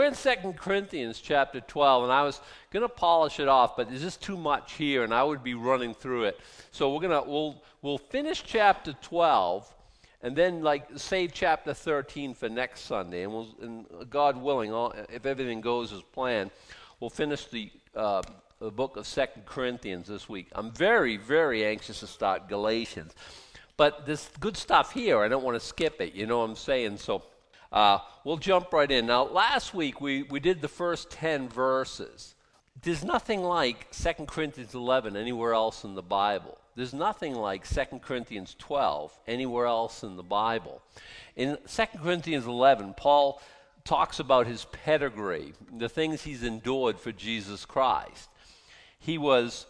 We're in 2 Corinthians chapter 12, and I was going to polish it off, but there's just too much here, and I would be running through it. So we'll finish chapter 12, and then save chapter 13 for next Sunday, and God willing, if everything goes as planned, we'll finish the book of 2 Corinthians this week. I'm very, very anxious to start Galatians, but there's good stuff here. I don't want to skip it. You know what I'm saying? So. We'll jump right in. Now, last week we did the first 10 verses. There's nothing like 2 Corinthians 11 anywhere else in the Bible. There's nothing like 2 Corinthians 12 anywhere else in the Bible. In 2 Corinthians 11, Paul talks about his pedigree, the things he's endured for Jesus Christ. He was,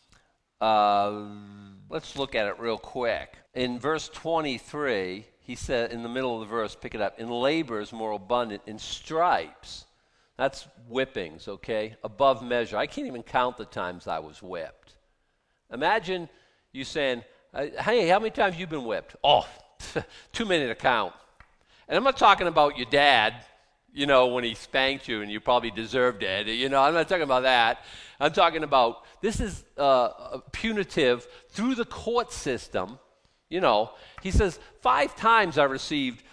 let's look at it real quick. In verse 23, he said, in the middle of the verse, pick it up, in labors more abundant, in stripes. That's whippings, okay? Above measure. I can't even count the times I was whipped. Imagine you saying, hey, how many times have you been whipped? Oh, too many to count. And I'm not talking about your dad, when he spanked you and you probably deserved it. I'm not talking about that. I'm talking about, this is punitive through the court system. He says, 5 times I received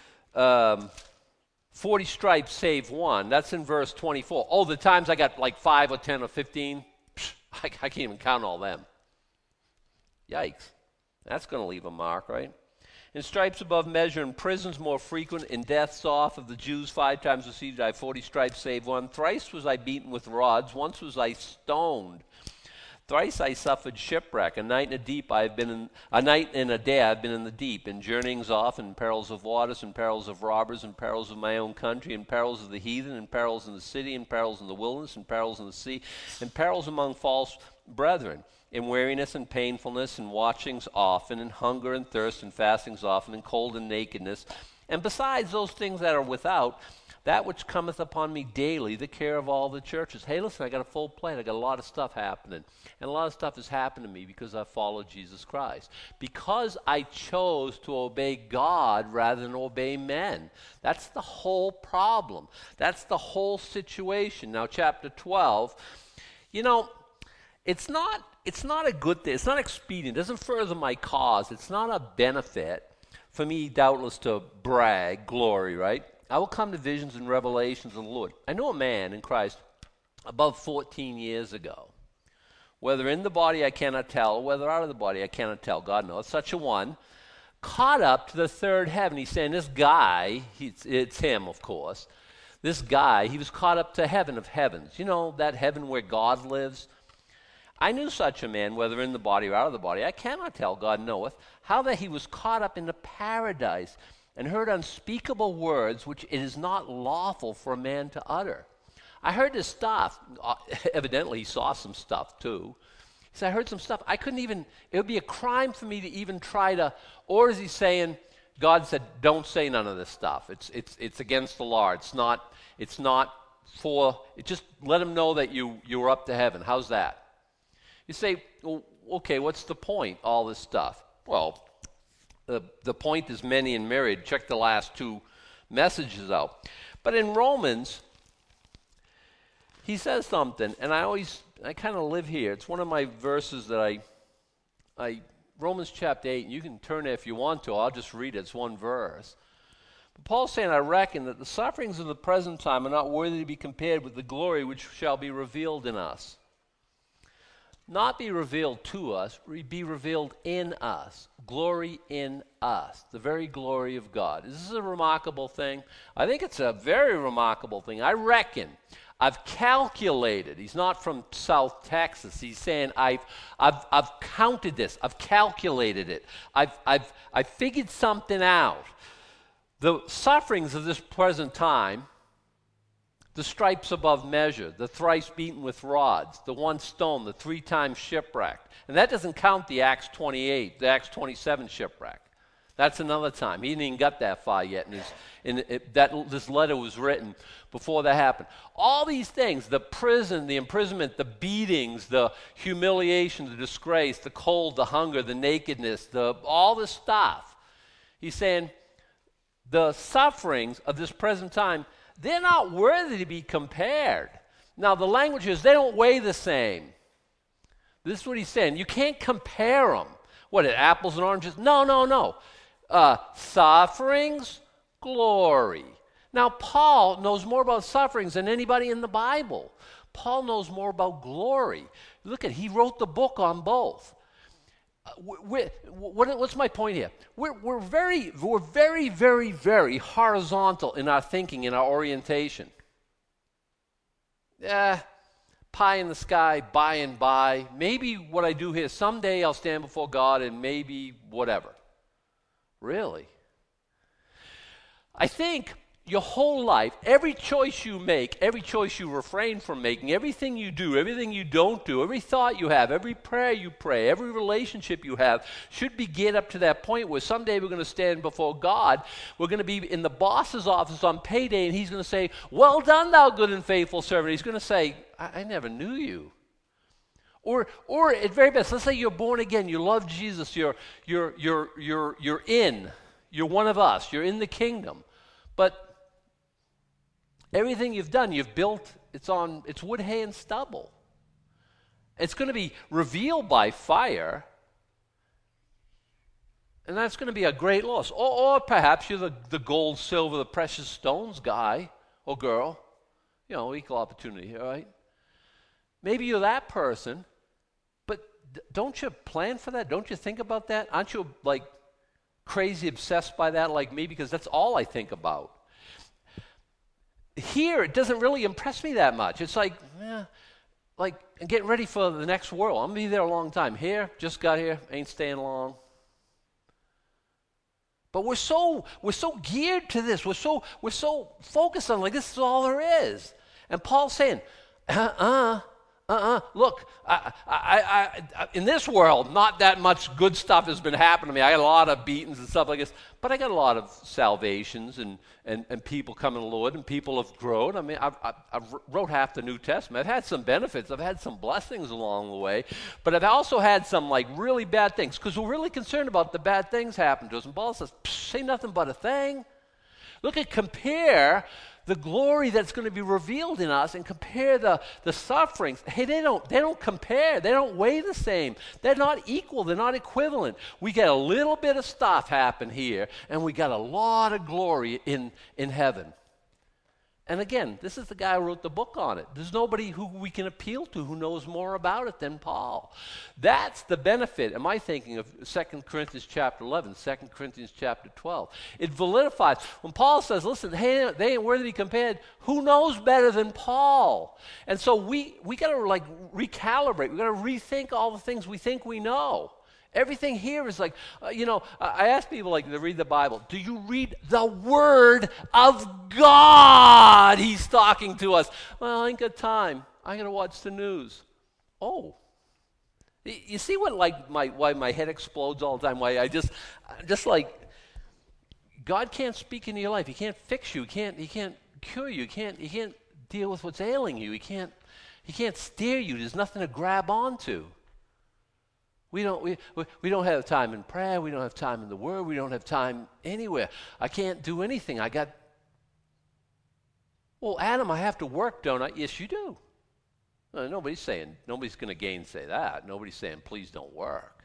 40 stripes save 1. That's in verse 24. Oh, the times I got 5 or 10 or 15, I can't even count all them. Yikes. That's going to leave a mark, right? In stripes above measure, in prisons more frequent, in deaths off of the Jews 5 times received I 40 stripes save 1. Thrice was I beaten with rods, once was I stoned. Thrice I suffered shipwreck. A night and a day I've been in the deep, in journeyings off, in perils of waters, in perils of robbers, in perils of my own country, in perils of the heathen, in perils in the city, in perils in the wilderness, in perils in the sea, in perils among false brethren, in weariness and painfulness, in watchings often, in hunger and thirst, in fastings often, in cold and nakedness. And besides those things that are without, that which cometh upon me daily, the care of all the churches. Hey, listen, I got a full plate. I got a lot of stuff happening. And a lot of stuff has happened to me because I followed Jesus Christ. Because I chose to obey God rather than obey men. That's the whole problem. That's the whole situation. Now, chapter 12, it's not a good thing. It's not expedient. It doesn't further my cause. It's not a benefit for me, doubtless, to brag, glory, right? I will come to visions and revelations of the Lord. I know a man in Christ above 14 years ago. Whether in the body I cannot tell, or whether out of the body I cannot tell. God knows. Such a one, caught up to the third heaven. He's saying this guy, it's him, of course. This guy, he was caught up to heaven of heavens. That heaven where God lives? I knew such a man, whether in the body or out of the body. I cannot tell, God knoweth, how that he was caught up into paradise, and heard unspeakable words which it is not lawful for a man to utter. I heard this stuff. Evidently, he saw some stuff too. He said, I heard some stuff. I couldn't even, it would be a crime for me to even try to, or is he saying, God said, don't say none of this stuff. It's against the law. It's not for, just let him know that you were up to heaven. How's that? You say, well, okay, what's the point, all this stuff? Well, the point is many and myriad. Check the last 2 messages out. But in Romans, he says something, and I kind of live here. It's one of my verses that Romans chapter 8, and you can turn it if you want to. I'll just read it. It's one verse. But Paul's saying, I reckon that the sufferings of the present time are not worthy to be compared with the glory which shall be revealed in us. Not be revealed to us, be revealed in us. Glory in us, the very glory of God. Is this a remarkable thing? I think it's a very remarkable thing. I reckon, I've calculated. He's not from South Texas. He's saying I've counted this. I've calculated it. I've figured something out. The sufferings of this present time, the stripes above measure, the thrice beaten with rods, the 1 stone, the 3 times shipwrecked. And that doesn't count the Acts 28, the Acts 27 shipwreck. That's another time. He didn't even get that far yet. This letter was written before that happened. All these things, the prison, the imprisonment, the beatings, the humiliation, the disgrace, the cold, the hunger, the nakedness, all this stuff. He's saying the sufferings of this present time, they're not worthy to be compared. Now, the language is they don't weigh the same. This is what he's saying. You can't compare them. What, apples and oranges? No, no, no. Sufferings, glory. Now, Paul knows more about sufferings than anybody in the Bible. Paul knows more about glory. Look he wrote the book on both. What's my point here? We're very, very, very horizontal in our thinking, in our orientation. Pie in the sky, by and by. Maybe what I do here, someday I'll stand before God and maybe whatever. Really? I think your whole life, every choice you make, every choice you refrain from making, everything you do, everything you don't do, every thought you have, every prayer you pray, every relationship you have should be geared up to that point where someday we're going to stand before God. We're going to be in the boss's office on payday, and he's going to say, "Well done, thou good and faithful servant." He's going to say, I never knew you. Or at very best, let's say you're born again, you love Jesus, you're one of us, you're in the kingdom. But everything you've done, you've built, it's wood, hay, and stubble. It's going to be revealed by fire, and that's going to be a great loss. Or perhaps you're the gold, silver, the precious stones guy or girl. Equal opportunity, all right? Maybe you're that person, but don't you plan for that? Don't you think about that? Aren't you crazy obsessed by that like me? Because that's all I think about. Here, it doesn't really impress me that much. It's like getting ready for the next world. I'm going to be there a long time. Here, just got here, ain't staying long. But we're so geared to this. We're so focused on this is all there is. And Paul's saying, look, I in this world, not that much good stuff has been happening to me. I got a lot of beatings and stuff like this, but I got a lot of salvations and people coming to the Lord, and people have grown. I mean, I've wrote half the New Testament. I've had some benefits. I've had some blessings along the way, but I've also had some really bad things, because we're really concerned about the bad things happen to us. And Paul says, say nothing but a thing. Compare the glory that's going to be revealed in us, and compare the sufferings. Hey, they don't compare. They don't weigh the same. They're not equal. They're not equivalent. We get a little bit of stuff happen here, and we got a lot of glory in heaven. And again, this is the guy who wrote the book on it. There's nobody who we can appeal to who knows more about it than Paul. That's the benefit, am I thinking, of 2 Corinthians chapter 11, 2 Corinthians chapter 12. It validifies. When Paul says, listen, hey, they ain't worthy to be compared, who knows better than Paul? And so we got to recalibrate. We got to rethink all the things we think we know. Everything here is I ask people to read the Bible. Do you read the Word of God? He's talking to us. Well, I ain't got time. I got to watch the news. Oh. You see why my head explodes all the time? Why I just God can't speak into your life. He can't fix you. He can't cure you. He can't deal with what's ailing you. He can't steer you. There's nothing to grab onto. We don't have time in prayer. We don't have time in the Word. We don't have time anywhere. I can't do anything. Well, Adam, I have to work, don't I? Yes, you do. Nobody's going to gainsay that. Nobody's saying, please don't work.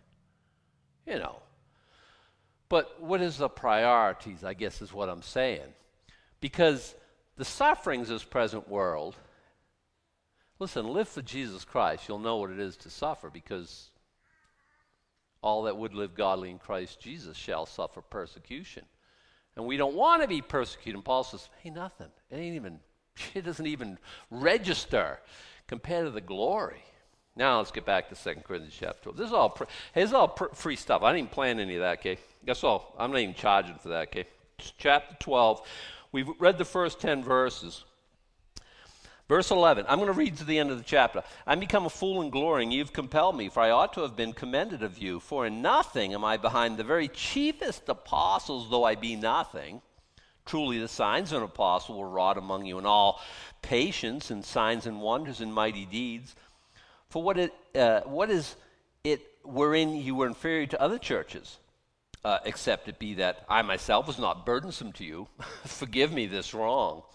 But what is the priorities, I guess, is what I'm saying. Because the sufferings of this present world, listen, live for Jesus Christ. You'll know what it is to suffer, because all that would live godly in Christ Jesus shall suffer persecution. And we don't want to be persecuted. And Paul says, hey, nothing. It doesn't even register compared to the glory. Now let's get back to 2 Corinthians chapter 12. This is all free stuff. I didn't even plan any of that, okay? That's all. I'm not even charging for that, okay? Chapter 12. We've read the first 10 verses. Verse 11, I'm going to read to the end of the chapter. I'm become a fool in glorying. You've compelled me, for I ought to have been commended of you. For in nothing am I behind the very chiefest apostles, though I be nothing. Truly the signs of an apostle were wrought among you in all patience and signs and wonders and mighty deeds. For what is it wherein you were inferior to other churches? Except it be that I myself was not burdensome to you. Forgive me this wrong.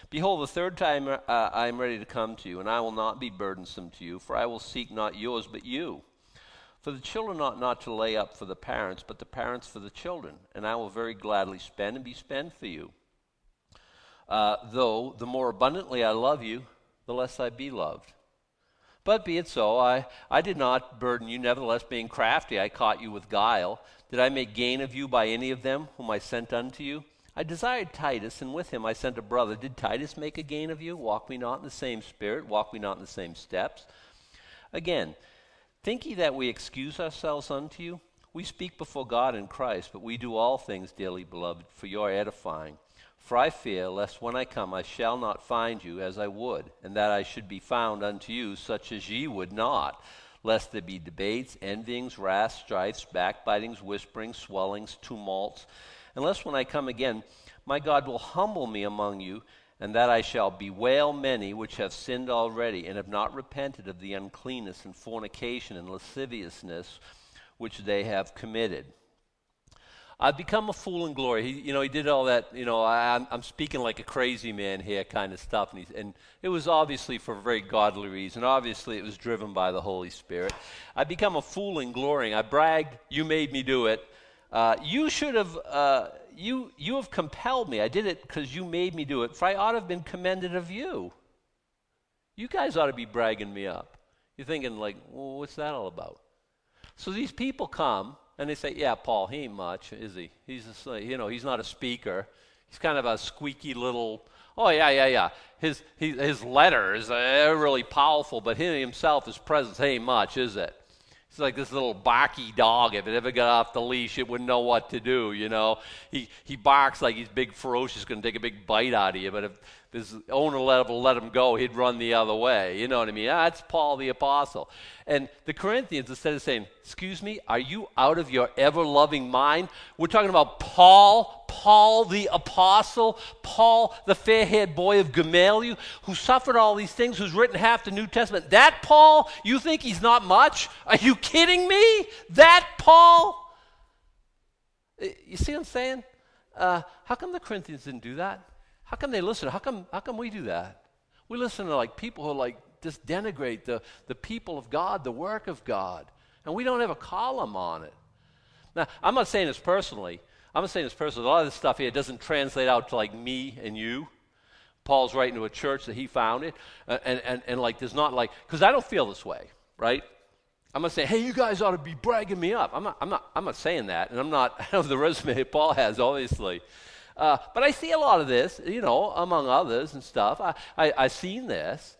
Behold, the third time I am ready to come to you, and I will not be burdensome to you, for I will seek not yours, but you. For the children ought not to lay up for the parents, but the parents for the children, and I will very gladly spend and be spent for you. Though the more abundantly I love you, the less I be loved. But be it so, I did not burden you, nevertheless, being crafty, I caught you with guile. Did I make gain of you by any of them whom I sent unto you? I desired Titus, and with him I sent a brother. Did Titus make a gain of you? Walk we not in the same spirit? Walk we not in the same steps? Again, think ye that we excuse ourselves unto you? We speak before God in Christ, but we do all things, dearly beloved, for your edifying. For I fear, lest when I come I shall not find you as I would, and that I should be found unto you such as ye would not, lest there be debates, envyings, wraths, strifes, backbitings, whisperings, swellings, tumults, and lest when I come again my God will humble me among you, and that I shall bewail many which have sinned already, and have not repented of the uncleanness and fornication and lasciviousness which they have committed. I've become a fool in glory. He did all that, I'm speaking like a crazy man here kind of stuff. And it was obviously for a very godly reason. Obviously, it was driven by the Holy Spirit. I've become a fool in glorying. I bragged, you made me do it. You should have, you have compelled me. I did it because you made me do it. For I ought to have been commended of you. You guys ought to be bragging me up. You're thinking like, well, what's that all about? So these people come. And they say, yeah, Paul, he ain't much, is he? He's not a speaker. He's kind of a squeaky little, His letters are really powerful, but he himself, his presence ain't much, is it? He's like this little barky dog. If it ever got off the leash, it wouldn't know what to do, He barks like he's big, ferocious, going to take a big bite out of you. But if his owner let him go, he'd run the other way. You know what I mean? That's Paul the Apostle. And the Corinthians, instead of saying, excuse me, are you out of your ever-loving mind? We're talking about Paul the Apostle, Paul the fair-haired boy of Gamaliel, who suffered all these things, who's written half the New Testament. That Paul, you think he's not much? Are you kidding me? That Paul? You see what I'm saying? How come the Corinthians didn't do that? How come they listen? How come we do that? We listen to like people who just denigrate the people of God, the work of God, and we don't have a column on it. Now, I'm not saying this personally. A lot of this stuff here doesn't translate out to like me and you. Paul's writing to a church that he founded, and like there's not like, because I don't feel this way, right? I'm not saying, hey, you guys ought to be bragging me up. I'm not saying that, and I have the resume Paul has, obviously. But I see a lot of this, among others and stuff. I've seen this.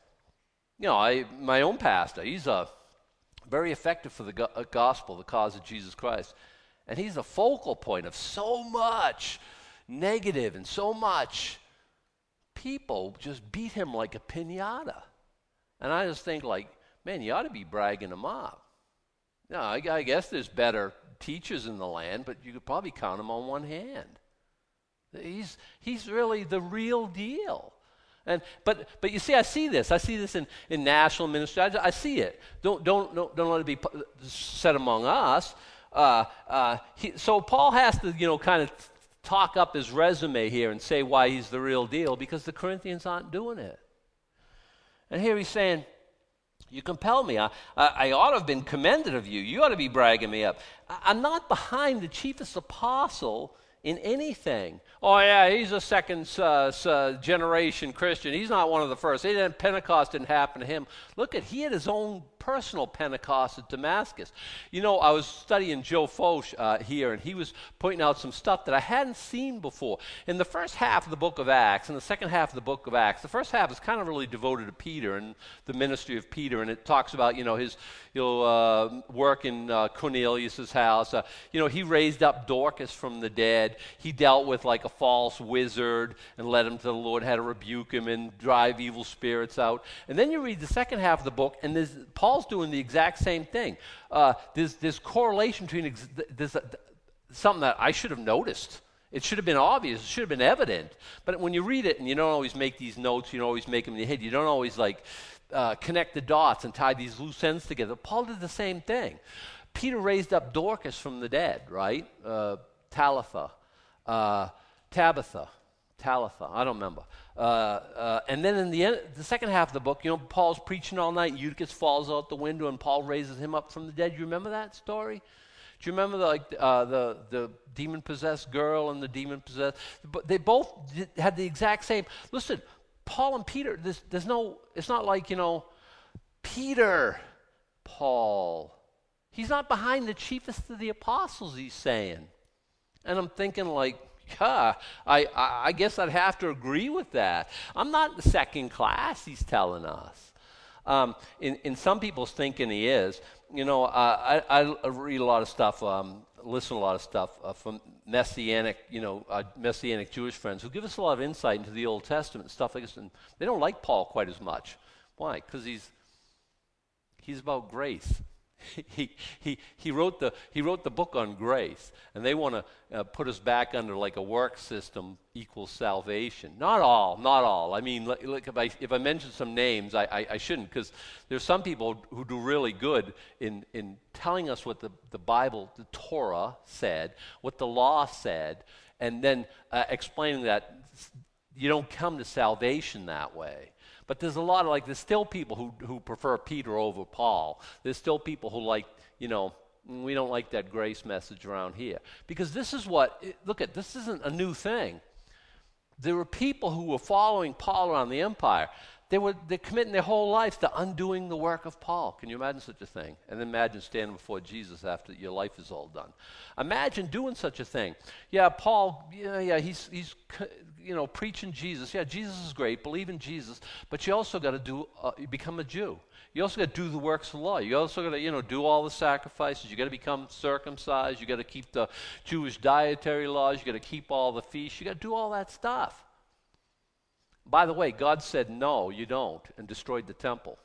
My own pastor, he's very effective for the gospel, the cause of Jesus Christ. And he's a focal point of so much negative and so much people just beat him like a piñata. And I just think like, man, you ought to be bragging him up. Now, I guess there's better teachers in the land, but you could probably count them on one hand. He's really the real deal. But you see, I see this in national ministry. I see it. Don't let it be said among us. So Paul has to kind of talk up his resume here and say why he's the real deal, because the Corinthians aren't doing it. And here he's saying, you compel me. I ought to have been commended of you. You ought to be bragging me up. I'm not behind the chiefest apostle in anything. Oh yeah, he's a second generation Christian. He's not one of the first. Pentecost didn't happen to him. Look he had his own personal Pentecost at Damascus. I was studying Joe Foch here, and he was pointing out some stuff that I hadn't seen before. In the first half of the book of Acts, and the second half of the book of Acts, the first half is kind of really devoted to Peter and the ministry of Peter, and it talks about, his work in Cornelius' house. He raised up Dorcas from the dead. He dealt with like a false wizard and led him to the Lord, had to rebuke him and drive evil spirits out. And then you read the second half of the book, and Paul's doing the exact same thing. There's correlation between something that I should have noticed. It should have been obvious. It should have been evident. But when you read it, and you don't always make these notes, you don't always make them in your head, you don't always connect the dots and tie these loose ends together. Paul did the same thing. Peter raised up Dorcas from the dead, right? Tabitha. Talitha, I don't remember. And then in the second half of the book, Paul's preaching all night. Eutychus falls out the window, and Paul raises him up from the dead. You remember that story? Do you remember the demon-possessed girl and the demon-possessed? But they both had the exact same. Listen, Paul and Peter. It's not like Peter, Paul. He's not behind the chiefest of the apostles. He's saying, and I'm thinking like. Yeah, I guess I'd have to agree with that. I'm not the second class, he's telling us. In some people's thinking he is. I read a lot of stuff, listen to a lot of stuff from Messianic Jewish friends who give us a lot of insight into the Old Testament and stuff like this. And they don't like Paul quite as much. Why? Because he's about grace. He wrote the book on grace, and they want to put us back under like a work system equals salvation. Not all. I mean, look, if I mention some names, I shouldn't, because there's some people who do really good in telling us what the Bible, the Torah said, what the law said, and then explaining that you don't come to salvation that way. But there's a lot of there's still people who prefer Peter over Paul. There's still people who we don't like that grace message around here. Because this is this isn't a new thing. There were people who were following Paul around the empire. They're committing their whole lives to undoing the work of Paul. Can you imagine such a thing? And then imagine standing before Jesus after your life is all done. Imagine doing such a thing. Yeah, Paul, he's preaching Jesus. Yeah, Jesus is great. Believe in Jesus. But you also got to become a Jew. You also got to do the works of the law. You also got to, do all the sacrifices. You got to become circumcised. You got to keep the Jewish dietary laws. You got to keep all the feasts. You got to do all that stuff. By the way, God said, no, you don't, and destroyed the temple.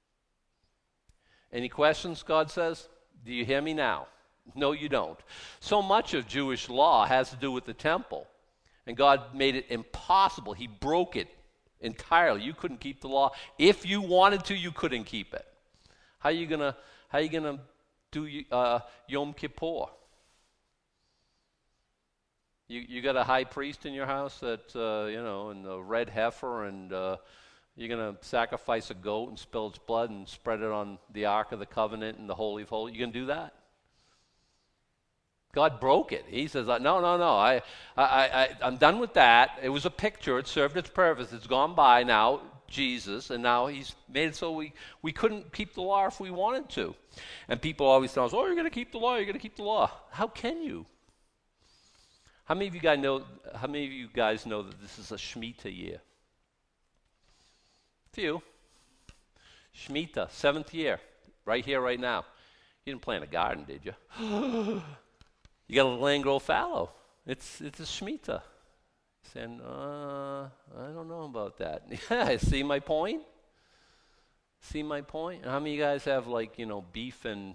Any questions, God says? Do you hear me now? No, you don't. So much of Jewish law has to do with the temple, and God made it impossible. He broke it entirely. You couldn't keep the law. If you wanted to, you couldn't keep it. How are you gonna do Yom Kippur? You got a high priest in your house that, and a red heifer, and you're going to sacrifice a goat and spill its blood and spread it on the Ark of the Covenant and the Holy of Holies. You going to do that? God broke it. He says, no, I'm done with that. It was a picture. It served its purpose. It's gone by now, Jesus, and now he's made it so we couldn't keep the law if we wanted to. And people always tell us, you're going to keep the law, you're going to keep the law. How can you? How many of you guys know that this is a Shemitah year? Few. Shemitah, 7th year, right here, right now. You didn't plant a garden, did you? You got to let land grow fallow. It's a Shemitah. Saying, I don't know about that. Yeah, see my point? See my point? How many of you guys have beef and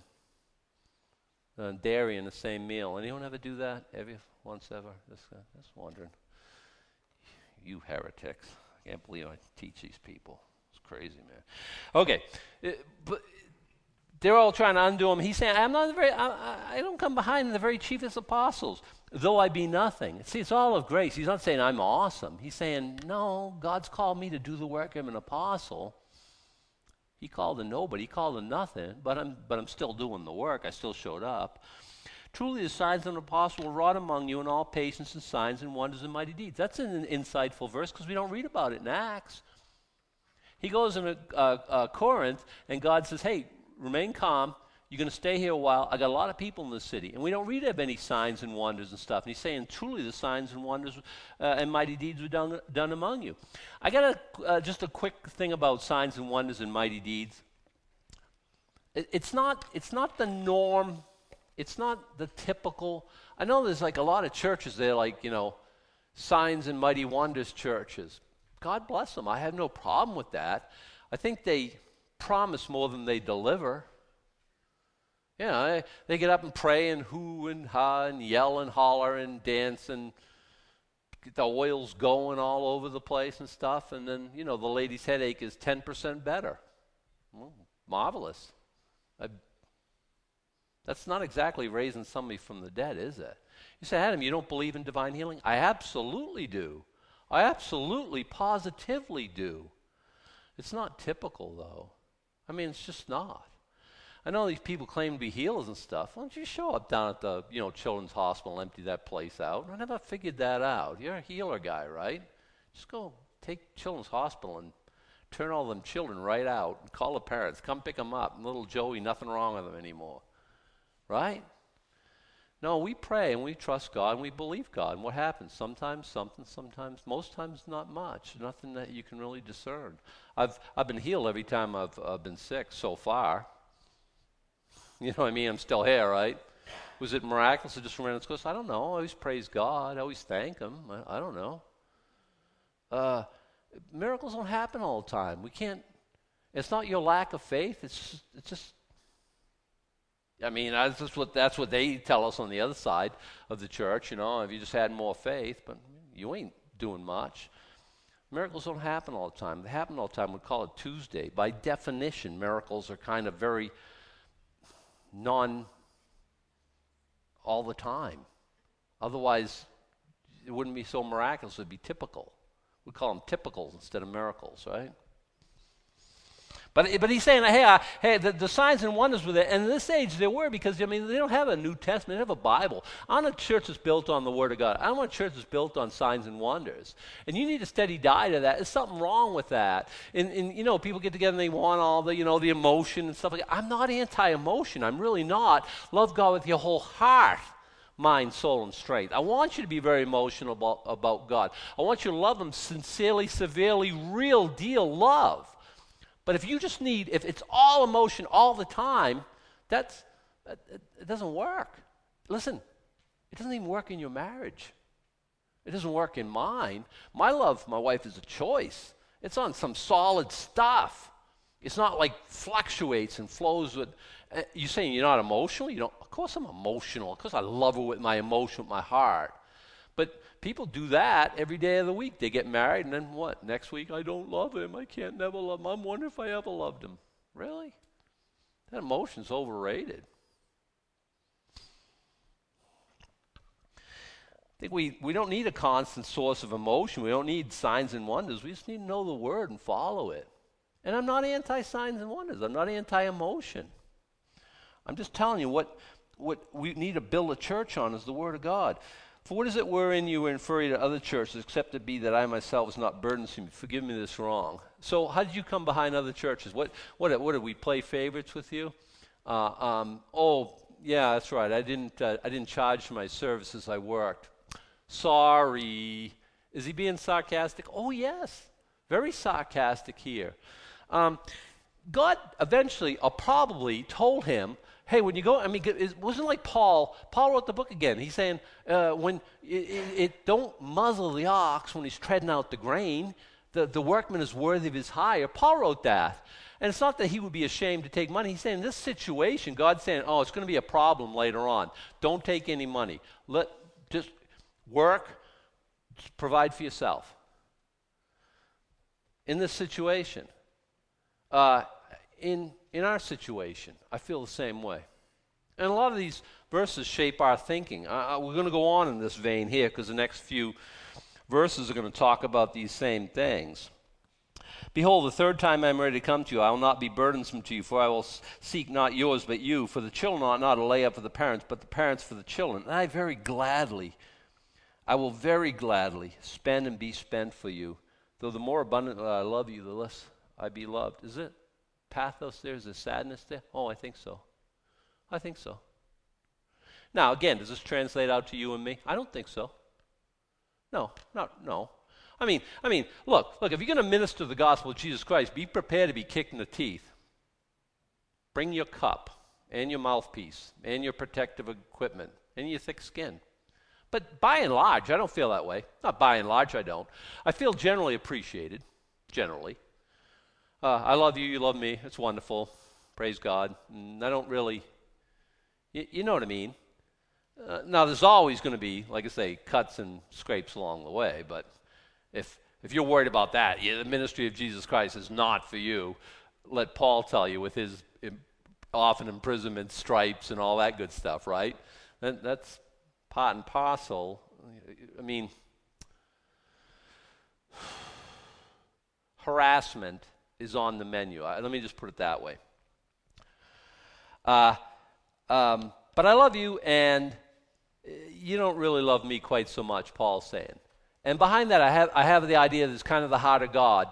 dairy in the same meal? Anyone ever do that? Once ever? Just wondering. You heretics. I can't believe I teach these people. It's crazy, man. Okay. But they're all trying to undo him. He's saying, I don't come behind the very chiefest apostles, though I be nothing. See, it's all of grace. He's not saying I'm awesome. He's saying, no, God's called me to do the work of an apostle. He called a nobody. He called a nothing, but I'm still doing the work. I still showed up. Truly the signs of an apostle were wrought among you in all patience and signs and wonders and mighty deeds. That's an insightful verse because we don't read about it in Acts. He goes in Corinth, and God says, hey, remain calm. You're going to stay here a while. I got a lot of people in the city. And we don't read of any signs and wonders and stuff. And he's saying, truly the signs and wonders and mighty deeds were done among you. I got just a quick thing about signs and wonders and mighty deeds. It's not the norm. It's not the typical. I know there's a lot of churches there, signs and mighty wonders churches. God bless them. I have no problem with that. I think they promise more than they deliver. They get up and pray and hoo and ha and yell and holler and dance and get the oils going all over the place and stuff. And then, the lady's headache is 10% better. Well, marvelous. That's not exactly raising somebody from the dead, is it? You say, Adam, you don't believe in divine healing? I absolutely do. I absolutely, positively do. It's not typical, though. I mean, it's just not. I know these people claim to be healers and stuff. Why don't you show up down at the, Children's Hospital and empty that place out? I never figured that out. You're a healer guy, right? Just go take Children's Hospital and turn all them children right out and call the parents. Come pick them up. Little Joey, nothing wrong with him anymore. Right? No, we pray and we trust God and we believe God. And what happens? Sometimes something, sometimes, most times not much. Nothing that you can really discern. I've been healed every time I've been sick so far. You know what I mean? I'm still here, right? Was it miraculous or just from random course? I don't know. I always praise God. I always thank Him. I don't know. Miracles don't happen all the time. We can't. It's not your lack of faith. It's just. I mean, that's what they tell us on the other side of the church. If you just had more faith, but you ain't doing much. Miracles don't happen all the time. They happen all the time. We call it Tuesday. By definition, miracles are kind of very all the time. Otherwise, it wouldn't be so miraculous. It would be typical. We call them typicals instead of miracles, right? But he's saying, hey, the signs and wonders were there, and in this age they were because, they don't have a New Testament, they don't have a Bible. I want a church that's built on the Word of God. I want a church that's built on signs and wonders. And you need a steady diet of that. There's something wrong with that. And people get together and they want all the, the emotion and stuff like that. I'm not anti-emotion. I'm really not. Love God with your whole heart, mind, soul, and strength. I want you to be very emotional about God. I want you to love Him sincerely, severely, real deal love. But if it's all emotion all the time, it doesn't work. Listen, it doesn't even work in your marriage. It doesn't work in mine. My love for my wife is a choice. It's on some solid stuff. It's not like fluctuates and flows with. You saying you're not emotional? You don't. Of course I'm emotional. Of course I love her with my emotion, with my heart. But people do that every day of the week. They get married, and then what? Next week, I don't love him. I can't never love him. I'm wondering if I ever loved him. Really? That emotion's overrated. I think we don't need a constant source of emotion. We don't need signs and wonders. We just need to know the Word and follow it. And I'm not anti-signs and wonders. I'm not anti-emotion. I'm just telling you what we need to build a church on is the Word of God. For what is it wherein you were inferior to other churches, except it be that I myself was not burdensome? Forgive me this wrong. So how did you come behind other churches? What did we play favorites with you? Oh, yeah, that's right. I didn't charge for my services. I worked. Sorry. Is he being sarcastic? Oh, yes. Very sarcastic here. God eventually, or probably, told him, hey, when you go, it wasn't like Paul. Paul wrote the book again. He's saying, when it don't muzzle the ox when he's treading out the grain. The workman is worthy of his hire. Paul wrote that. And it's not that he would be ashamed to take money. He's saying, in this situation, God's saying, it's going to be a problem later on. Don't take any money. Just work, just provide for yourself. In this situation, in our situation, I feel the same way. And a lot of these verses shape our thinking. We're going to go on in this vein here because the next few verses are going to talk about these same things. Behold, the third time I am ready to come to you, I will not be burdensome to you, for I will seek not yours but you. For the children ought not to lay up for the parents, but the parents for the children. And I will very gladly spend and be spent for you. Though the more abundantly I love you, the less I be loved. Is it pathos there? Is there sadness there? Oh, I think so. I think so. Now, again, does this translate out to you and me? I don't think so. No. I mean, look, if you're going to minister the gospel of Jesus Christ, be prepared to be kicked in the teeth. Bring your cup and your mouthpiece and your protective equipment and your thick skin. But by and large, I don't feel that way. Not by and large, I don't. I feel generally appreciated, generally. I love you, you love me, it's wonderful, praise God. And I don't really, you know what I mean. Now, there's always going to be, like I say, cuts and scrapes along the way, but if you're worried about that, the ministry of Jesus Christ is not for you. Let Paul tell you with his often imprisonment, stripes, and all that good stuff, right? That's part and parcel. I mean, harassment is on the menu. Let me just put it that way. But I love you, and you don't really love me quite so much, Paul's saying. And behind that, I have the idea that it's kind of the heart of God.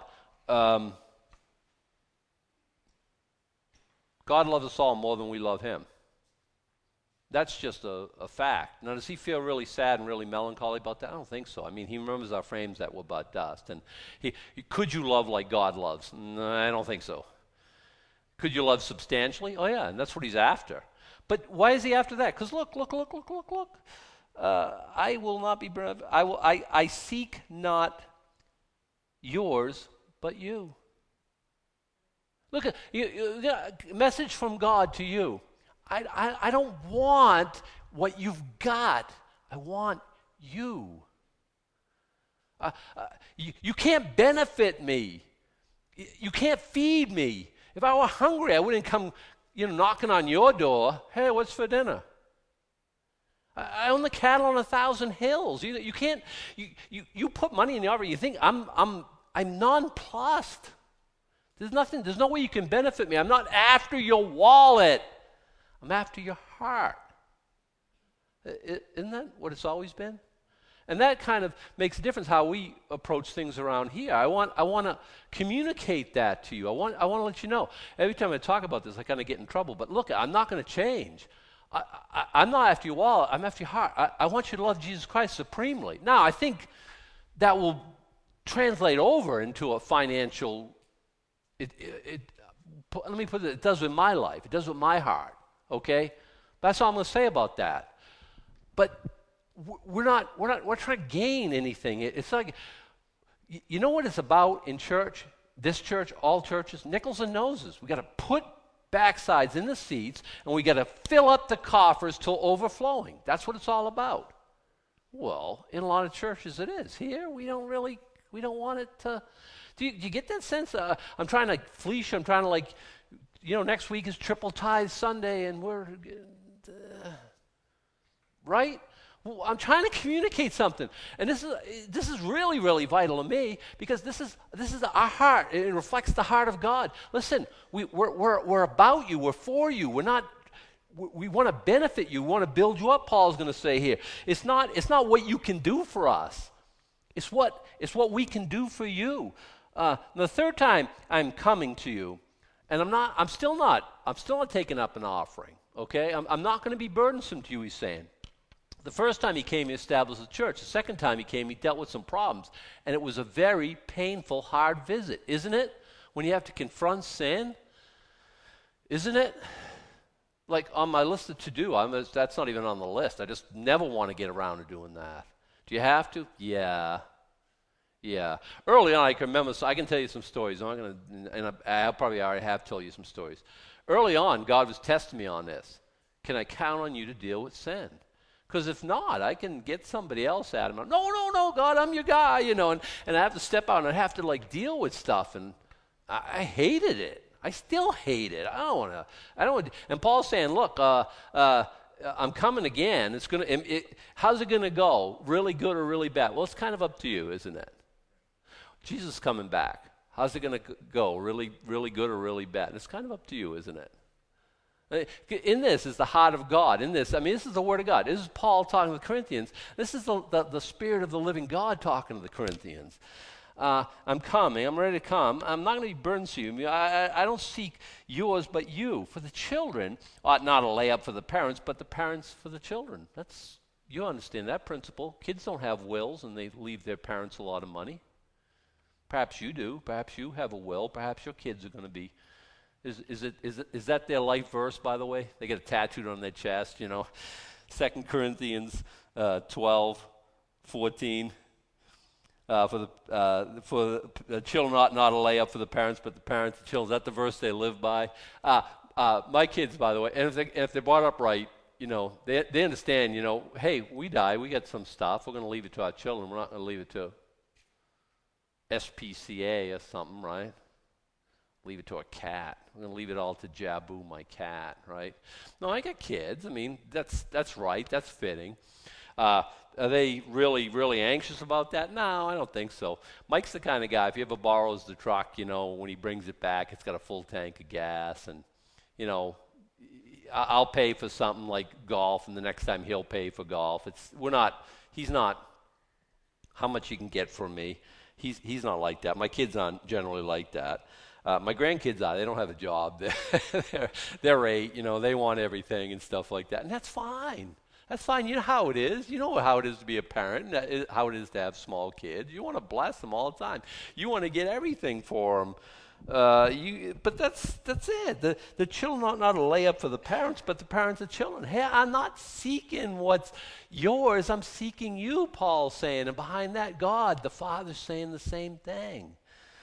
God loves us all more than we love him. That's just a fact. Now, does he feel really sad and really melancholy about that? I don't think so. I mean, he remembers our frames that were but dust. And could you love like God loves? No, I don't think so. Could you love substantially? Oh, yeah, and that's what he's after. But why is he after that? Because look. I will not be burned. I seek not yours, but you. Look, message from God to you. I don't want what you've got. I want you. You can't benefit me. You can't feed me. If I were hungry, I wouldn't come, knocking on your door. Hey, what's for dinner? I own the cattle on 1,000 hills. You can't. You put money in the oven. You think I'm nonplussed. There's no way you can benefit me. I'm not after your wallet. I'm after your heart. Isn't that what it's always been? And that kind of makes a difference how we approach things around here. I want to communicate that to you. I want to let you know. Every time I talk about this, I kind of get in trouble. But look, I'm not going to change. I'm not after your wallet. I'm after your heart. I want you to love Jesus Christ supremely. Now, I think that will translate over into a financial. Let me put it does with my life. It does with my heart. Okay, that's all I'm going to say about that. But we're trying to gain anything. It's like, you know what it's about in church? This church, all churches, nickels and noses. We got to put backsides in the seats, and we got to fill up the coffers till overflowing. That's what it's all about. Well, in a lot of churches, it is. Here, we don't want it to. Do you get that sense? I'm trying to fleece you. I'm trying to next week is Triple Tithe Sunday, and we're right. Well, I'm trying to communicate something, and this is really, really vital to me because this is our heart. It reflects the heart of God. Listen, we're about you. We're for you. We're not. We want to benefit you. We want to build you up. Paul's going to say here. It's not what you can do for us. It's what we can do for you. The third time I'm coming to you, and I'm still not taking up an offering. Okay, I'm not going to be burdensome to you. He's saying. The first time he came, he established the church. The second time he came, he dealt with some problems. And it was a very painful, hard visit, isn't it? When you have to confront sin, isn't it? Like on my list of to-do, that's not even on the list. I just never want to get around to doing that. Do you have to? Yeah. Early on, I can remember, so I can tell you some stories. I probably already have told you some stories. Early on, God was testing me on this. Can I count on you to deal with sin? Because if not, I can get somebody else at him. No, God, I'm your guy, and I have to step out and I have to deal with stuff, and I hated it. I still hate it. I don't want to. And Paul's saying, look, I'm coming again. How's it gonna go? Really good or really bad? Well, it's kind of up to you, isn't it? Jesus is coming back. How's it gonna go? Really, really good or really bad? And it's kind of up to you, isn't it? In this is the heart of God. This is the Word of God. This is Paul talking to the Corinthians. This is the Spirit of the living God talking to the Corinthians. I'm coming. I'm ready to come. I'm not going to be burdensome to you. I don't seek yours, but you. For the children ought not to lay up for the parents, but the parents for the children. You understand that principle. Kids don't have wills, and they leave their parents a lot of money. Perhaps you do. Perhaps you have a will. Perhaps your kids are going to be. Is that their life verse, by the way? They get it tattooed on their chest, 2 Corinthians 12:14. For the children ought not to lay up for the parents, but the parents, the children. Is that the verse they live by? My kids, by the way, and if they're brought up right, they understand, hey, we die, we get some stuff. We're going to leave it to our children. We're not going to leave it to SPCA or something, right? Leave it to a cat. I'm going to leave it all to Jabu, my cat, right? No, I got kids. That's right. That's fitting. Are they really, really anxious about that? No, I don't think so. Mike's the kind of guy, if he ever borrows the truck, when he brings it back, it's got a full tank of gas. And, you know, I'll pay for something like golf, and the next time he'll pay for golf. He's not how much you can get from me. He's not like that. My kids aren't generally like that. My grandkids are. They don't have a job. They're 8. They want everything and stuff like that, and that's fine. That's fine. You know how it is. You know how it is to be a parent, how it is to have small kids. You want to bless them all the time. You want to get everything for them. But that's it. The children are not a layup for the parents, but the parents are children. Hey, I'm not seeking what's yours. I'm seeking you, Paul's saying. And behind that, God, the Father's saying the same thing.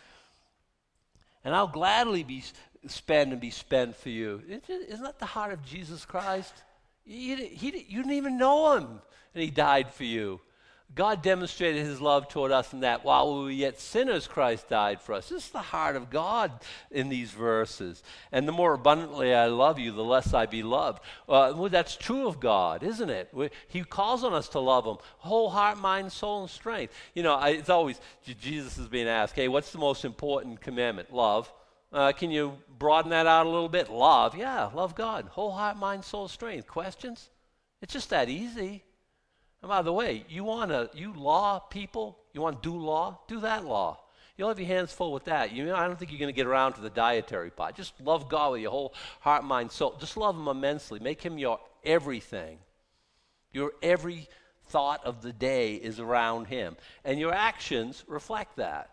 And I'll gladly be spent for you. Isn't that the heart of Jesus Christ? You didn't even know him, and he died for you. God demonstrated his love toward us in that while we were yet sinners, Christ died for us. This is the heart of God in these verses. And the more abundantly I love you, the less I be loved. Well, that's true of God, isn't it? He calls on us to love him, whole heart, mind, soul, and strength. It's always, Jesus is being asked, hey, what's the most important commandment? Love. Can you broaden that out a little bit? Love. Yeah, love God. Whole heart, mind, soul, strength. Questions? It's just that easy. And by the way, you law people, you want to do law? Do that law. You'll have your hands full with that. I don't think you're going to get around to the dietary part. Just love God with your whole heart, mind, soul. Just love him immensely. Make him your everything. Your every thought of the day is around him. And your actions reflect that.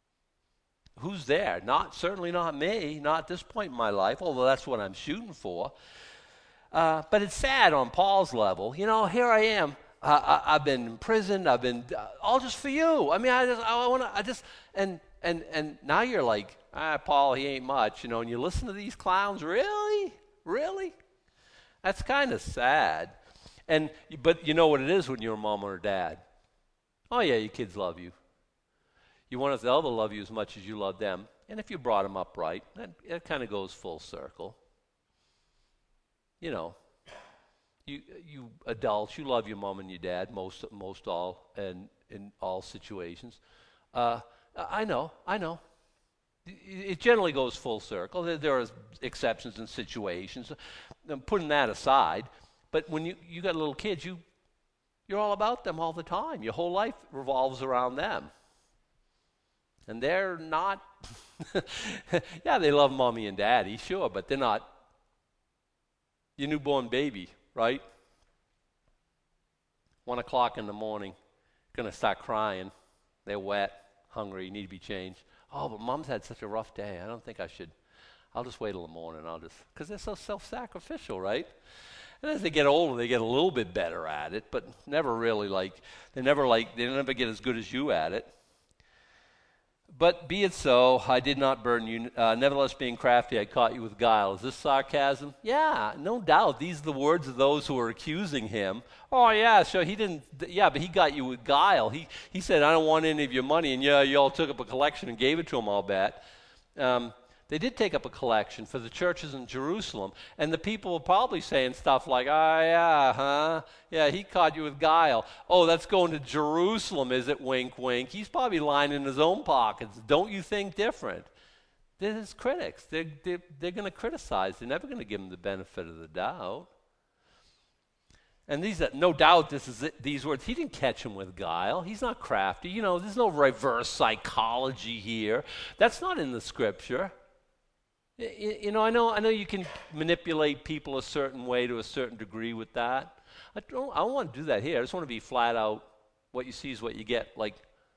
Who's there? Certainly not me, not at this point in my life, although that's what I'm shooting for. But it's sad on Paul's level. Here I am. I've been imprisoned. I've been all just for you. I mean, and now you're like, Paul, he ain't much, and you listen to these clowns. Really? That's kind of sad. But you know what it is when you're a mom or a dad. Oh yeah, your kids love you. You want them to love you as much as you love them. And if you brought them up right, that kind of goes full circle. You adults, you love your mom and your dad most all, and in all situations. I know. It generally goes full circle. There are exceptions and situations. I'm putting that aside. But when you got little kids, you're all about them all the time. Your whole life revolves around them. And they're not, yeah, they love mommy and daddy, sure, but they're not your newborn baby, right? 1 o'clock in the morning, going to start crying. They're wet, hungry, need to be changed. Oh, but mom's had such a rough day. I don't think I should. I'll just wait till the morning. Because they're so self-sacrificial, right? And as they get older, they get a little bit better at it, but never really they never get as good as you at it. But be it so, I did not burden you. Nevertheless, being crafty, I caught you with guile. Is this sarcasm? Yeah, no doubt. These are the words of those who are accusing him. Oh, yeah, so he didn't, yeah, but he got you with guile. He said, I don't want any of your money, and yeah, you all took up a collection and gave it to him, I'll bet. They did take up a collection for the churches in Jerusalem, and the people were probably saying stuff like, yeah, he caught you with guile. Oh, that's going to Jerusalem, is it? Wink, wink. He's probably lying in his own pockets. Don't you think different? They're his critics. They're going to criticize. They're never going to give him the benefit of the doubt. And no doubt these words, he didn't catch him with guile. He's not crafty. There's no reverse psychology here. That's not in the scripture. I know you can manipulate people a certain way to a certain degree with that. I don't want to do that here. I just want to be flat out, what you see is what you get. Like,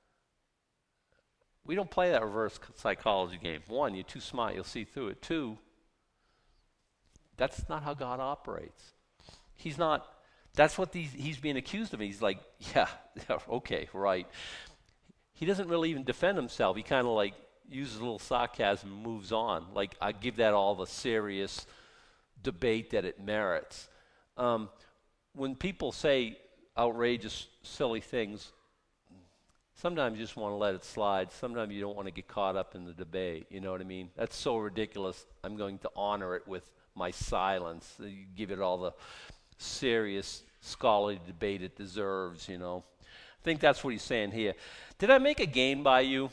we don't play that reverse psychology game. 1, you're too smart, you'll see through it. 2, that's not how God operates. He's not, that's what he's being accused of. He's like, yeah, okay, right. He doesn't really even defend himself. He kind of uses a little sarcasm and moves on. I give that all the serious debate that it merits. When people say outrageous, silly things, sometimes you just want to let it slide. Sometimes you don't want to get caught up in the debate. You know what I mean? That's so ridiculous. I'm going to honor it with my silence. You give it all the serious scholarly debate it deserves, I think that's what he's saying here. Did I make a gain by you?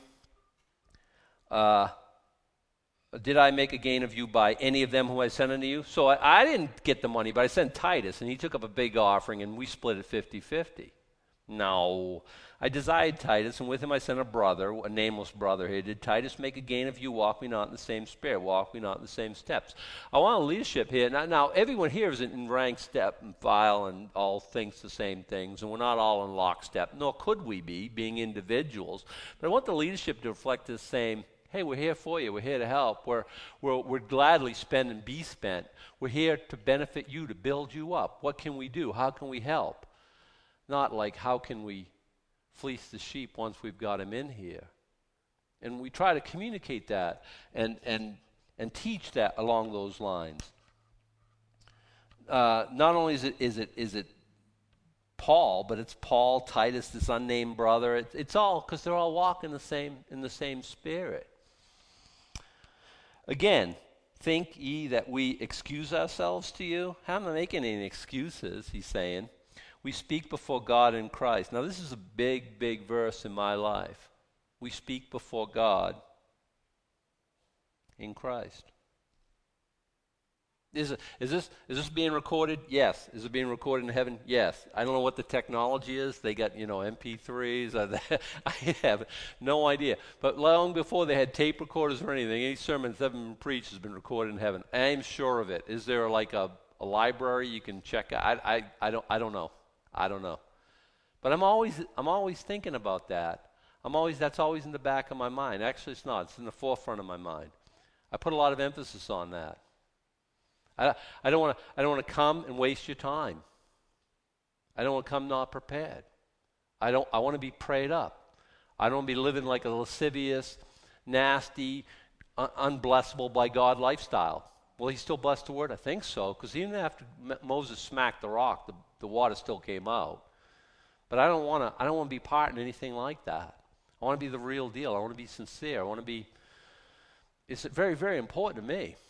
Did I make a gain of you by any of them who I sent unto you? So I didn't get the money, but I sent Titus, and he took up a big offering, and we split it 50-50. No. I desired Titus, and with him I sent a brother, a nameless brother here. Did Titus make a gain of you? Walk we not in the same spirit. Walk we not in the same steps. I want leadership here. Now everyone here is in rank, step, and file, and all thinks the same things, and we're not all in lockstep, nor could we be, being individuals. But I want the leadership to reflect the same. Hey, we're here for you. We're here to help. We're gladly spend and be spent. We're here to benefit you, to build you up. What can we do? How can we help? Not like, how can we fleece the sheep once we've got him in here? And we try to communicate that and teach that along those lines. Not only is it Paul, but it's Paul, Titus, this unnamed brother. It's all because they're all walking in the same spirit. Again, think ye that we excuse ourselves to you? How am I making any excuses, he's saying. We speak before God in Christ. Now, this is a big, big verse in my life. We speak before God in Christ. Is this being recorded? Yes. Is it being recorded in heaven? Yes. I don't know what the technology is. They got, MP3s. I have no idea. But long before they had tape recorders or anything, any sermon that's ever been preached has been recorded in heaven. I'm sure of it. Is there like a library you can check out? I don't know. I don't know. But I'm always thinking about that. That's always in the back of my mind. Actually, it's not. It's in the forefront of my mind. I put a lot of emphasis on that. I don't want to come and waste your time. I don't want to come not prepared. I want to be prayed up. I don't want to be living like a lascivious, nasty, unblessable by God lifestyle. Well, he still blessed the word? I think so, because even after Moses smacked the rock, the water still came out. But I don't want to be part in anything like that. I want to be the real deal. I want to be sincere. It's very, very important to me.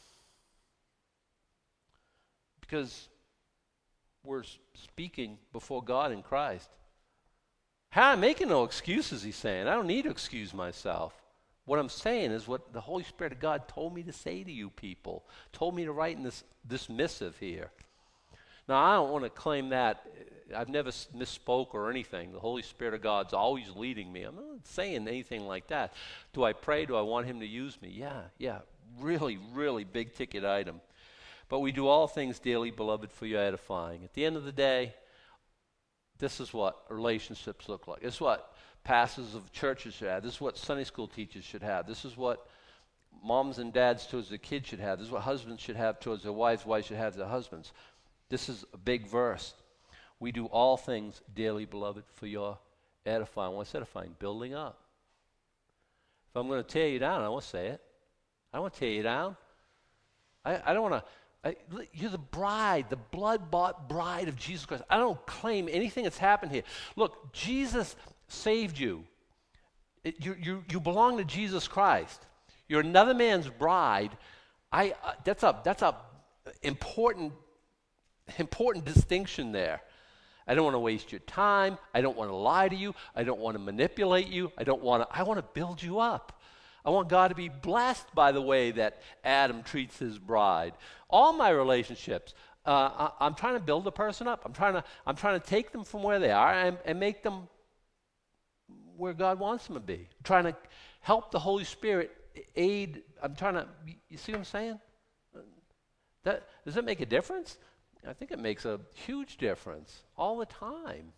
Because we're speaking before God in Christ. I'm making no excuses, he's saying. I don't need to excuse myself. What I'm saying is what the Holy Spirit of God told me to say to you people, told me to write in this missive here. Now, I don't want to claim that. I've never misspoke or anything. The Holy Spirit of God's always leading me. I'm not saying anything like that. Do I pray? Do I want him to use me? Yeah. Really, really big ticket item. But we do all things daily, beloved, for your edifying. At the end of the day, this is what relationships look like. This is what pastors of churches should have. This is what Sunday school teachers should have. This is what moms and dads towards their kids should have. This is what husbands should have towards their wives should have their husbands. This is a big verse. We do all things daily, beloved, for your edifying. What's edifying? Building up. If I'm going to tear you down, I won't say it. I don't want to tear you down. I don't want to. You're the bride, the blood-bought bride of Jesus Christ. I don't claim anything that's happened here. Look, Jesus saved you. You belong to Jesus Christ. You're another man's bride. That's a important distinction there. I don't want to waste your time. I don't want to lie to you. I don't want to manipulate you. I want to build you up. I want God to be blessed by the way that Adam treats his bride. All my relationships, I'm trying to build a person up. I'm trying to take them from where they are and make them where God wants them to be. I'm trying to help the Holy Spirit aid. You see what I'm saying? Does it make a difference? I think it makes a huge difference all the time.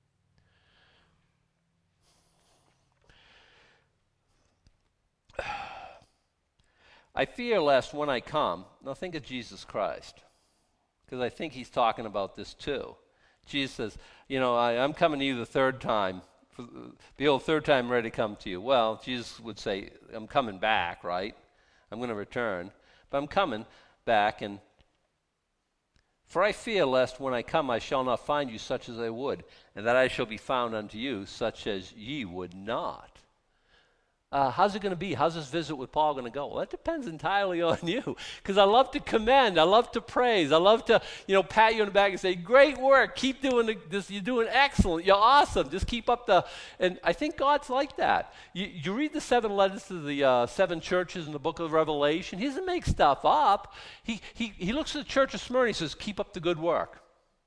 I fear lest when I come, now think of Jesus Christ, because I think he's talking about this too. Jesus says, I'm coming to you the third time. Behold, third time ready to come to you. Well, Jesus would say, I'm coming back, right? I'm going to return. But I'm coming back, and for I fear lest when I come I shall not find you such as I would, and that I shall be found unto you such as ye would not. How's it going to be? How's this visit with Paul going to go? Well, that depends entirely on you. Because I love to commend. I love to praise. I love to, pat you on the back and say, great work. Keep doing this. You're doing excellent. You're awesome. Just keep up and I think God's like that. You read the 7 letters to the 7 churches in the book of Revelation. He doesn't make stuff up. He looks at the church of Smyrna and he says, keep up the good work.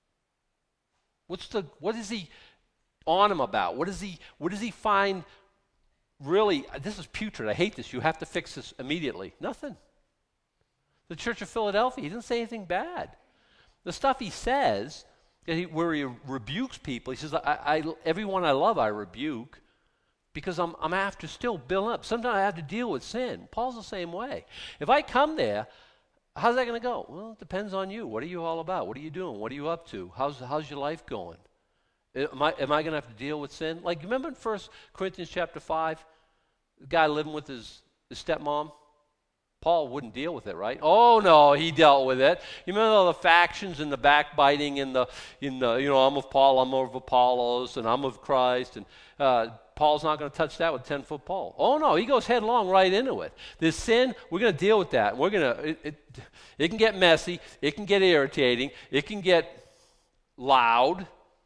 What is he on him about? What does he find? Really, this is putrid. I hate this. You have to fix this immediately. Nothing. The Church of Philadelphia, he didn't say anything bad. The stuff he says, where he rebukes people, he says, everyone I love I rebuke because I'm after still building up. Sometimes I have to deal with sin. Paul's the same way. If I come there, how's that going to go? Well, it depends on you. What are you all about? What are you doing? What are you up to? How's your life going? Am I going to have to deal with sin? Like, you remember in 1 Corinthians chapter 5, the guy living with his stepmom? Paul wouldn't deal with it, right? Oh, no, he dealt with it. You remember all the factions and the backbiting and I'm of Paul, I'm of Apollos, and I'm of Christ, and Paul's not going to touch that with 10-foot pole. Oh, no, he goes headlong right into it. This sin, we're going to deal with that. It can get messy. It can get irritating. It can get loud.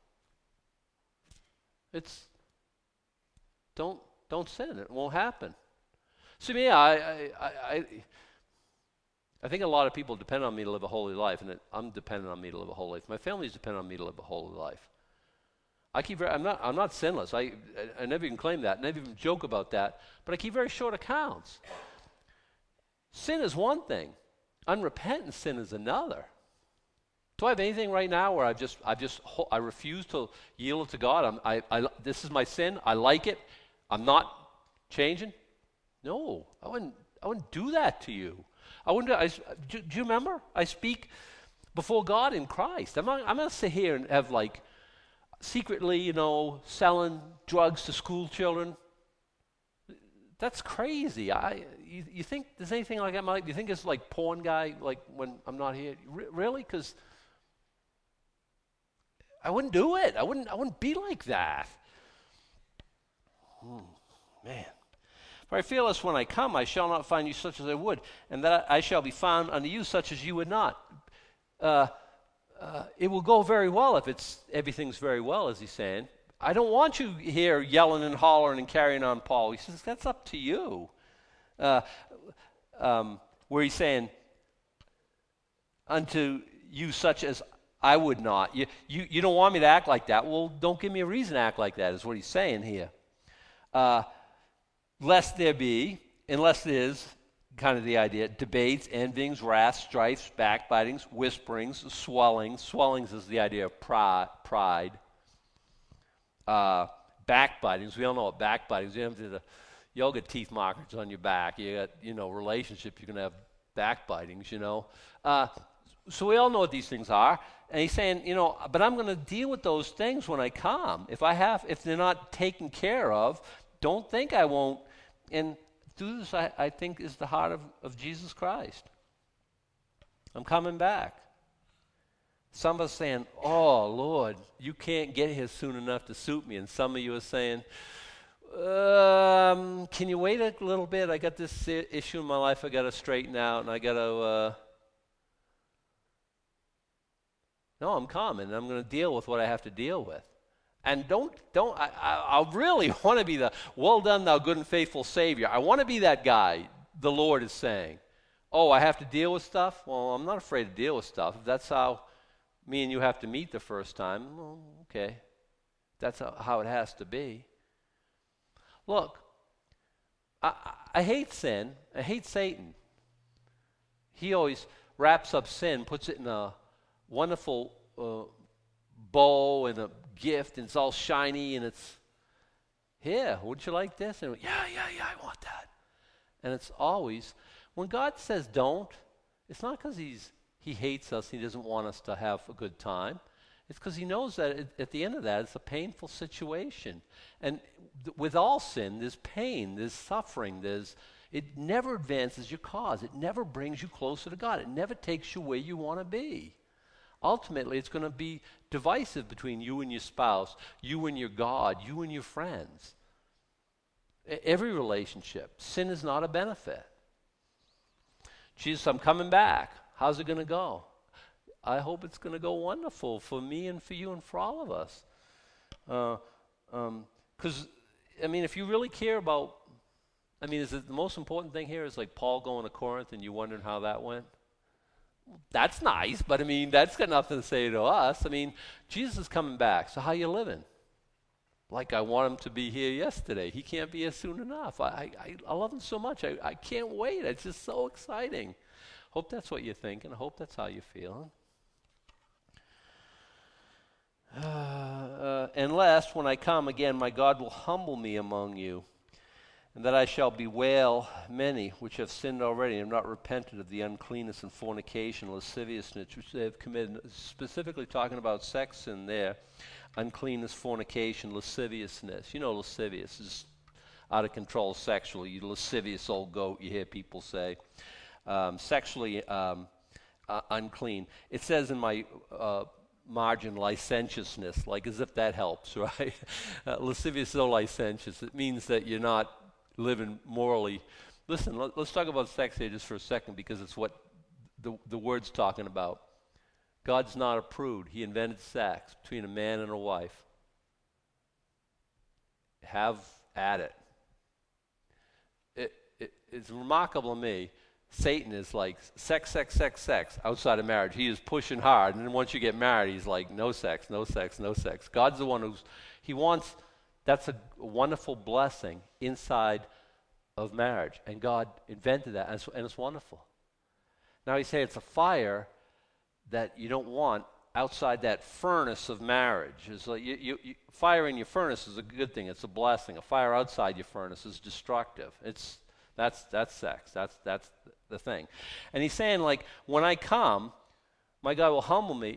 Don't sin. It won't happen. See, me, I think a lot of people depend on me to live a holy life, and I'm dependent on me to live a holy life. My family's dependent on me to live a holy life. I'm not sinless. I never even claim that. I never even joke about that. But I keep very short accounts. Sin is one thing. Unrepentant sin is another. Do I have anything right now where I refuse to yield to God? This is my sin. I like it. I'm not changing. No, I wouldn't do that to you. Do you remember? I speak before God in Christ. I'm not going to sit here and have secretly, selling drugs to school children. That's crazy. You think there's anything like that? Do you think it's like porn guy, like when I'm not here? Really? Because I wouldn't do it. I wouldn't be like that. Man. For I feel as when I come, I shall not find you such as I would, and that I shall be found unto you such as you would not. It will go very well if everything's very well, as he's saying. I don't want you here yelling and hollering and carrying on Paul. He says, that's up to you. Where he's saying, unto you such as I would not. You don't want me to act like that. Well, don't give me a reason to act like that, is what he's saying here. Lest there be, unless there's kind of the idea, debates, envyings, wrath, strifes, backbitings, whisperings, swellings. Swellings is the idea of pride. Backbitings, we all know what backbiting is. You all get teeth markers on your back. You got, relationships, you're going to have backbitings, So we all know what these things are. And he's saying, but I'm going to deal with those things when I come. If they're not taken care of, don't think I won't. And through this, I think, is the heart of Jesus Christ. I'm coming back. Some of us saying, oh, Lord, you can't get here soon enough to suit me. And some of you are saying, can you wait a little bit? I got this issue in my life I got to straighten out, and I got to... No, I'm coming. I'm going to deal with what I have to deal with. And I really want to be the, well done, thou good and faithful Savior. I want to be that guy, the Lord is saying. Oh, I have to deal with stuff? Well, I'm not afraid to deal with stuff. If that's how me and you have to meet the first time, well, okay. That's how it has to be. Look, I hate sin. I hate Satan. He always wraps up sin, puts it in a wonderful bow and a gift, and it's all shiny, and it's, here, would you like this? And yeah, I want that. And it's always, when God says don't, it's not because he hates us, he doesn't want us to have a good time. It's because he knows that at the end of that, it's a painful situation. And with all sin, there's pain, there's suffering, it never advances your cause. It never brings you closer to God. It never takes you where you want to be. Ultimately, it's going to be divisive between you and your spouse, you and your God, you and your friends. Every relationship. Sin is not a benefit. Jesus, I'm coming back. How's it going to go? I hope it's going to go wonderful for me and for you and for all of us. Because, if you really care about, is it the most important thing here is like Paul going to Corinth and you wondering how that went? That's nice, but that's got nothing to say to us. Jesus is coming back, so how you living? Like I want him to be here yesterday. He can't be here soon enough. I love him so much. I can't wait. It's just so exciting. Hope that's what you're thinking. I hope that's how you're feeling. And last, when I come again, my God will humble me among you, and that I shall bewail many which have sinned already and have not repented of the uncleanness and fornication, lasciviousness, which they have committed. Specifically talking about sex sin there, uncleanness, fornication, lasciviousness. You know, lascivious is out of control sexually. You lascivious old goat, you hear people say. Sexually unclean. It says in my margin, licentiousness, like as if that helps, right? Lascivious or licentious. It means that you're not living morally. Listen, let's talk about sex here just for a second, because it's what the word's talking about. God's not a prude. He invented sex between a man and a wife. Have at it. It's remarkable to me. Satan is like sex outside of marriage. He is pushing hard, and then once you get married, he's like no sex. God's the one he wants. That's a wonderful blessing inside of marriage, and God invented that, and it's wonderful. Now he's saying it's a fire that you don't want outside that furnace of marriage. It's like fire in your furnace is a good thing. It's a blessing. A fire outside your furnace is destructive. That's sex. That's the thing. And he's saying, like, when I come, my God will humble me.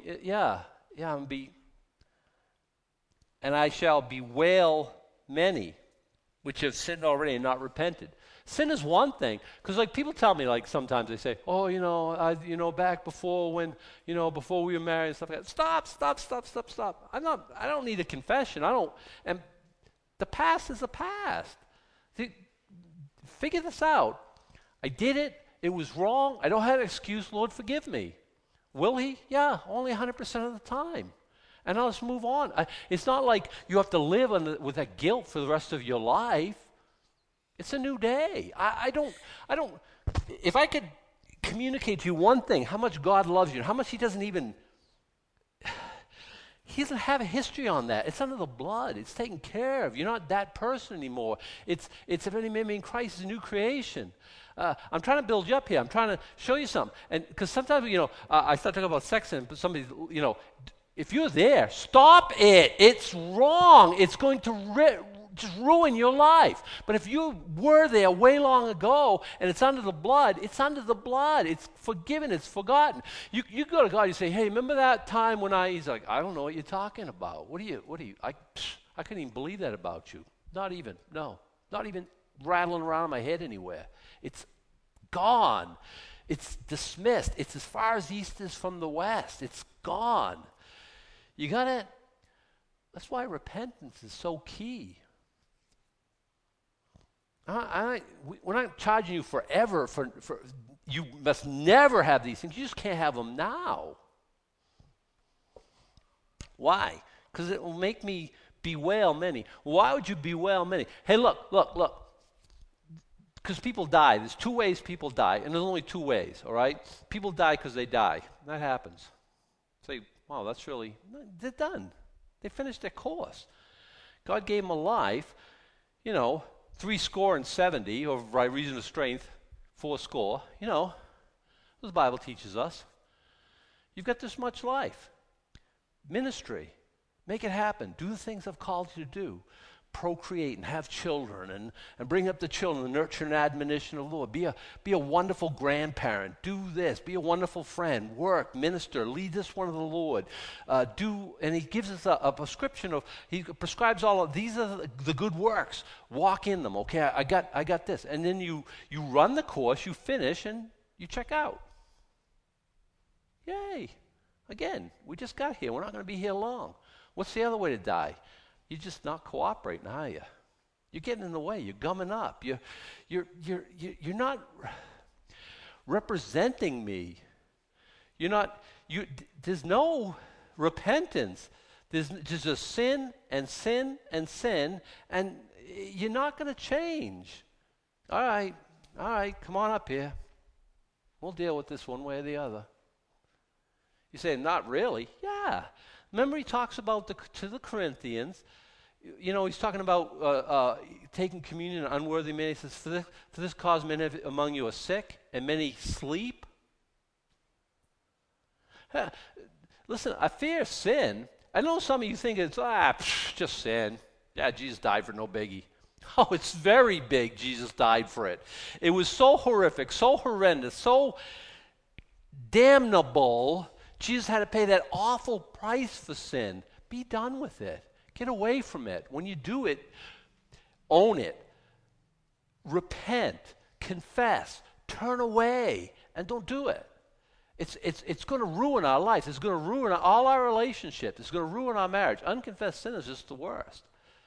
And I shall bewail many which have sinned already and not repented. Sin is one thing, because like people tell me, like sometimes they say, back before before we were married and stuff like that. Stop. I don't need a confession. And the past is the past. Figure this out. I did it. It was wrong. I don't have an excuse. Lord, forgive me. Will he? Yeah, only 100% of the time. And I'll just move on. It's not like you have to live with that guilt for the rest of your life. It's a new day. I don't. If I could communicate to you one thing, how much God loves you, and how much He doesn't have a history on that. It's under the blood. It's taken care of. You're not that person anymore. It's if any man be in Christ, is a new creation. I'm trying to build you up here. I'm trying to show you something. And because sometimes, I start talking about sex, and somebody, if you're there, stop it. It's wrong. It's going to just ruin your life. But if you were there way long ago and it's under the blood, it's under the blood. It's forgiven. It's forgotten. You go to God, you say, hey, remember that time when he's like, I don't know what you're talking about. What are you, I couldn't even believe that about you. Not even rattling around in my head anywhere. It's gone. It's dismissed. It's as far as east is from the west. It's gone. That's why repentance is so key. We're not charging you forever for you must never have these things. You just can't have them now. Why? Because it will make me bewail many. Why would you bewail many? Hey, look. Because people die. There's two ways people die, and there's only two ways, all right? People die because they die. That happens. Say, wow, that's really, they're done. They finished their course. God gave them a life, 70, or by reason of strength, 80. As the Bible teaches us. You've got this much life. Ministry. Make it happen. Do the things I've called you to do. Procreate and have children and bring up the children, the nurture and admonition of the Lord. Be a wonderful grandparent. Do this. Be a wonderful friend. Work, minister, lead this one to the Lord. And He gives us a prescription of, He prescribes all of these are the good works. Walk in them. Okay, I got this. And then you run the course, you finish, and you check out. Yay. Again, we just got here. We're not going to be here long. What's the other way to die? You're just not cooperating, are you? You're getting in the way. You're gumming up. You're not representing me. You're not. There's no repentance. There's just sin and sin and sin, and you're not going to change. All right, come on up here. We'll deal with this one way or the other. You say, not really? Yeah. Remember he talks about to the Corinthians, he's talking about taking communion in an unworthy manner. He says, for this cause many among you are sick, and many sleep. Listen, I fear sin. I know some of you think it's, just sin. Yeah, Jesus died for no biggie. Oh, it's very big. Jesus died for it. It was so horrific, so horrendous, so damnable. Jesus had to pay that awful price for sin. Be done with it. Get away from it. When you do it, own it. Repent. Confess. Turn away. And don't do it. It's going to ruin our life. It's going to ruin all our relationships. It's going to ruin our marriage. Unconfessed sin is just the worst.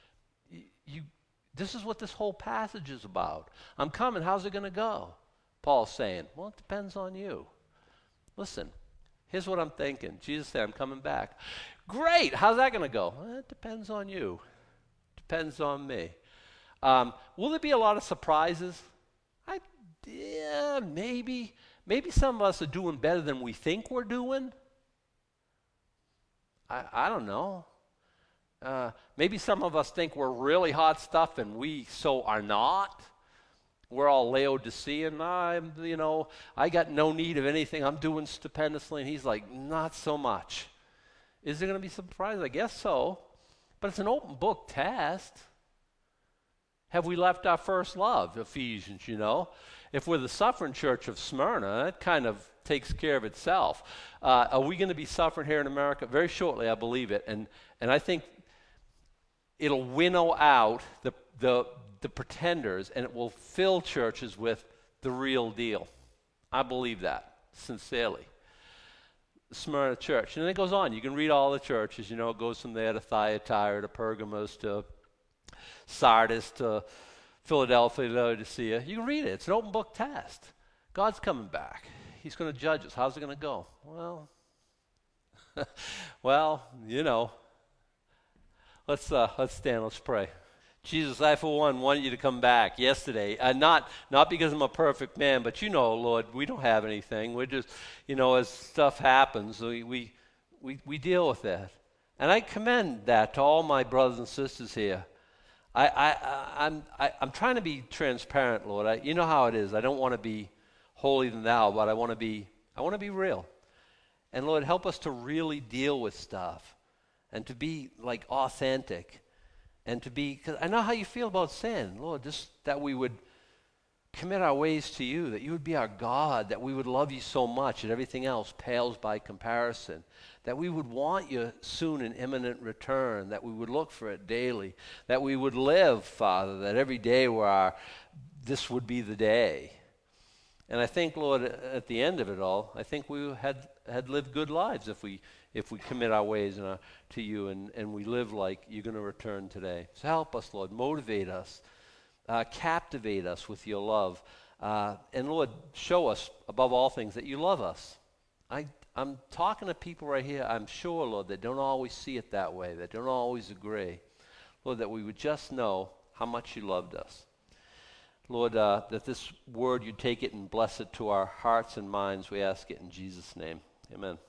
This is what this whole passage is about. I'm coming. How's it going to go? Paul's saying, well, it depends on you. Listen, here's what I'm thinking. Jesus said, I'm coming back. Great. How's that going to go? Well, it depends on you. Depends on me. Will there be a lot of surprises? Yeah, maybe. Maybe some of us are doing better than we think we're doing. I don't know. Maybe some of us think we're really hot stuff and we so are not. We're all Laodicean. I got no need of anything. I'm doing stupendously. And he's like, not so much. Is there going to be surprises? I guess so. But it's an open book test. Have we left our first love, Ephesians, If we're the suffering church of Smyrna, it kind of takes care of itself. Are we going to be suffering here in America? Very shortly, I believe it. And I think it'll winnow out the pretenders, and it will fill churches with the real deal. I believe that, sincerely. Smyrna church. And then it goes on. You can read all the churches. It goes from there to Thyatira, to Pergamos, to Sardis, to Philadelphia, to Laodicea. You can read it. It's an open book test. God's coming back. He's going to judge us. How's it going to go? Well, let's stand. Let's pray. Jesus, I for one wanted you to come back yesterday. Not because I'm a perfect man, but Lord, we don't have anything. We're just, as stuff happens, we deal with that. And I commend that to all my brothers and sisters here. I'm trying to be transparent, Lord. You know how it is. I don't want to be holier than thou, but I want to be real. And Lord, help us to really deal with stuff and to be like authentic and to be, because I know how you feel about sin, Lord, just that we would commit our ways to you, that you would be our God, that we would love you so much that everything else pales by comparison, that we would want you soon in imminent return, that we would look for it daily, that we would live, Father, that every day this would be the day. And I think, Lord, at the end of it all, I think we had lived good lives if we commit our ways to you and we live like you're going to return today. So help us, Lord. Motivate us. Captivate us with your love. And, Lord, show us, above all things, that you love us. I'm talking to people right here, I'm sure, Lord, that don't always see it that way, that don't always agree. Lord, that we would just know how much you loved us. Lord, that this word, you take it and bless it to our hearts and minds. We ask it in Jesus' name. Amen.